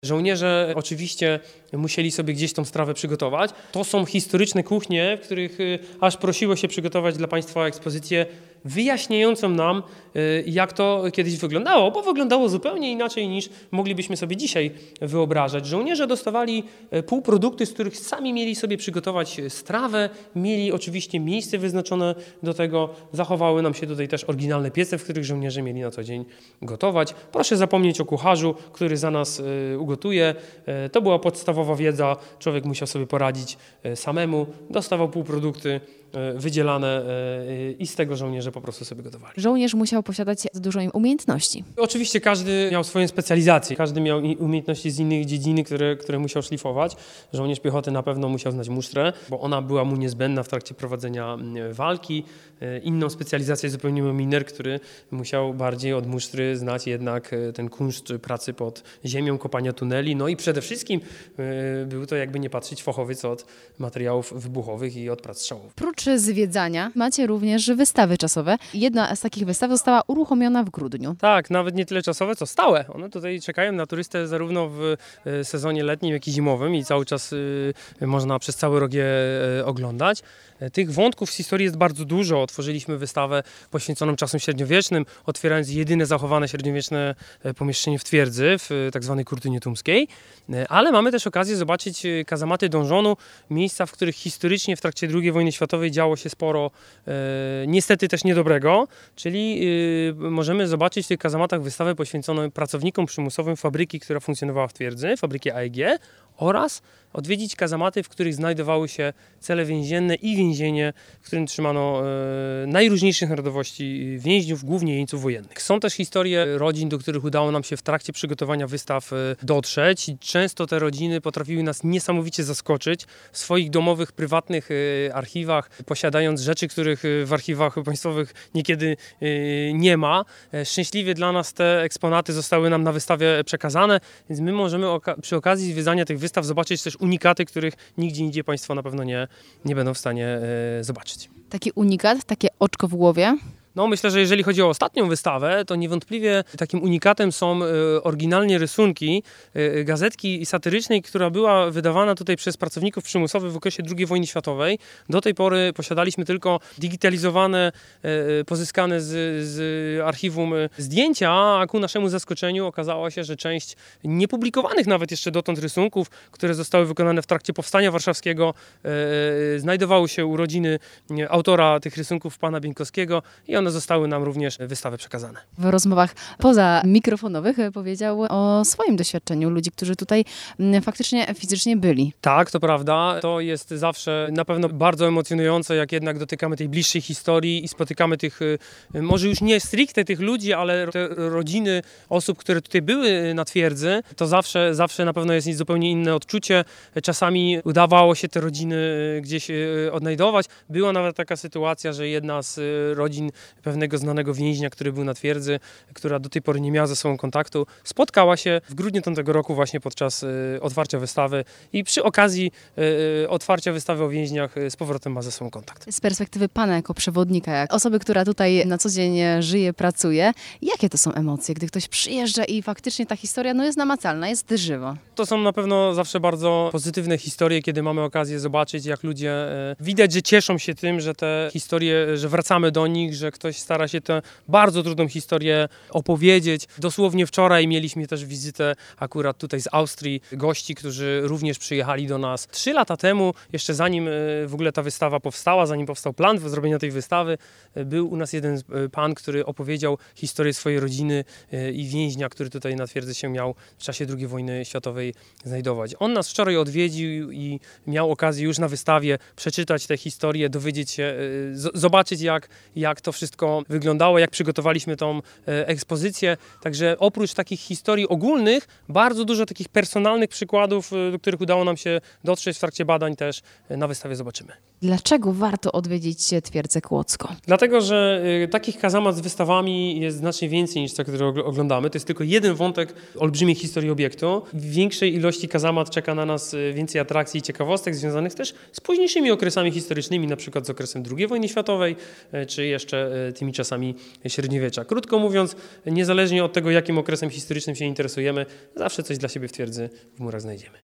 Żołnierze oczywiście musieli sobie gdzieś tą strawę przygotować. To są historyczne kuchnie, w których aż prosiło się przygotować dla Państwa ekspozycję wyjaśniającą nam, jak to kiedyś wyglądało, bo wyglądało zupełnie inaczej niż moglibyśmy sobie dzisiaj wyobrażać. Żołnierze dostawali półprodukty, z których sami mieli sobie przygotować strawę, mieli oczywiście miejsce wyznaczone do tego. Zachowały nam się tutaj też oryginalne piece, w których żołnierze mieli na co dzień gotować. Proszę zapomnieć o kucharzu, który za nas ugotuje. To była podstawowa wiedza, człowiek musiał sobie poradzić samemu, dostawał półprodukty wydzielane i z tego żołnierze po prostu sobie gotowali. Żołnierz musiał posiadać dużo umiejętności. Oczywiście każdy miał swoją specjalizację, każdy miał umiejętności z innych dziedziny, które musiał szlifować. Żołnierz piechoty na pewno musiał znać musztrę, bo ona była mu niezbędna w trakcie prowadzenia walki. Inną specjalizację zupełnie miał miner, który musiał bardziej od musztry znać jednak ten kunszt pracy pod ziemią, kopania tuneli. No i przede wszystkim był to, jakby nie patrzeć, fachowiec od materiałów wybuchowych i od prac strzałowych. Oprócz zwiedzania macie również wystawy czasowe. Jedna z takich wystaw została uruchomiona w grudniu. Tak, nawet nie tyle czasowe, co stałe. One tutaj czekają na turystę zarówno w sezonie letnim, jak i zimowym i cały czas można przez cały rok je oglądać. Tych wątków z historii jest bardzo dużo. Otworzyliśmy wystawę poświęconą czasom średniowiecznym, otwierając jedyne zachowane średniowieczne pomieszczenie w twierdzy, w tak zwanej Kurtynie Tumskiej. Ale mamy też okazję zobaczyć kazamaty donżonu, miejsca, w których historycznie w trakcie II wojny światowej działo się sporo niestety też niedobrego, czyli możemy zobaczyć w tych kazamatach wystawę poświęconą pracownikom przymusowym fabryki, która funkcjonowała w twierdzy, fabryki AEG, oraz odwiedzić kazamaty, w których znajdowały się cele więzienne i więzienie, w którym trzymano najróżniejszych narodowości więźniów, głównie jeńców wojennych. Są też historie rodzin, do których udało nam się w trakcie przygotowania wystaw dotrzeć. I często te rodziny potrafiły nas niesamowicie zaskoczyć w swoich domowych, prywatnych archiwach, posiadając rzeczy, których w archiwach państwowych niekiedy nie ma. Szczęśliwie dla nas te eksponaty zostały nam na wystawie przekazane, więc my możemy przy okazji zwiedzania tych wystaw zobaczyć też unikaty, których nigdzie indziej Państwo na pewno nie będą w stanie zobaczyć. Taki unikat, takie oczko w głowie. No, myślę, że jeżeli chodzi o ostatnią wystawę, to niewątpliwie takim unikatem są oryginalnie rysunki gazetki satyrycznej, która była wydawana tutaj przez pracowników przymusowych w okresie II wojny światowej. Do tej pory posiadaliśmy tylko digitalizowane, pozyskane z archiwum zdjęcia, a ku naszemu zaskoczeniu okazało się, że część niepublikowanych nawet jeszcze dotąd rysunków, które zostały wykonane w trakcie Powstania Warszawskiego, znajdowały się u rodziny autora tych rysunków, pana Bieńkowskiego, i one zostały nam również w wystawę przekazane. W rozmowach poza mikrofonowych powiedział o swoim doświadczeniu ludzi, którzy tutaj faktycznie fizycznie byli. Tak, to prawda. To jest zawsze na pewno bardzo emocjonujące, jak jednak dotykamy tej bliższej historii i spotykamy tych, może już nie stricte tych ludzi, ale te rodziny osób, które tutaj były na twierdzy, to zawsze na pewno jest zupełnie inne odczucie. Czasami udawało się te rodziny gdzieś odnajdować. Była nawet taka sytuacja, że jedna z rodzin pewnego znanego więźnia, który był na twierdzy, która do tej pory nie miała ze sobą kontaktu, spotkała się w grudniu tamtego roku właśnie podczas otwarcia wystawy i przy okazji otwarcia wystawy o więźniach z powrotem ma ze sobą kontakt. Z perspektywy pana jako przewodnika, jak osoby, która tutaj na co dzień żyje, pracuje, jakie to są emocje, gdy ktoś przyjeżdża i faktycznie ta historia jest namacalna, jest żywa? To są na pewno zawsze bardzo pozytywne historie, kiedy mamy okazję zobaczyć, jak ludzie widać, że cieszą się tym, że te historie, że wracamy do nich, że ktoś stara się tę bardzo trudną historię opowiedzieć. Dosłownie wczoraj mieliśmy też wizytę akurat tutaj z Austrii, gości, którzy również przyjechali do nas 3 lata temu, jeszcze zanim w ogóle ta wystawa powstała, zanim powstał plan zrobienia tej wystawy, był u nas jeden pan, który opowiedział historię swojej rodziny i więźnia, który tutaj na twierdzy się miał w czasie II wojny światowej znajdować. On nas wczoraj odwiedził i miał okazję już na wystawie przeczytać tę historię, dowiedzieć się, zobaczyć jak to wszystko wyglądało, jak przygotowaliśmy tą ekspozycję. Także oprócz takich historii ogólnych, bardzo dużo takich personalnych przykładów, do których udało nam się dotrzeć w trakcie badań też na wystawie zobaczymy. Dlaczego warto odwiedzić Twierdzę Kłodzką? Dlatego, że takich kazamat z wystawami jest znacznie więcej niż te, które oglądamy. To jest tylko jeden wątek olbrzymiej historii obiektu. W większej ilości kazamat czeka na nas więcej atrakcji i ciekawostek związanych też z późniejszymi okresami historycznymi, na przykład z okresem II wojny światowej, czy jeszcze tymi czasami średniowiecza. Krótko mówiąc, niezależnie od tego, jakim okresem historycznym się interesujemy, zawsze coś dla siebie w Twierdzy w Murach znajdziemy.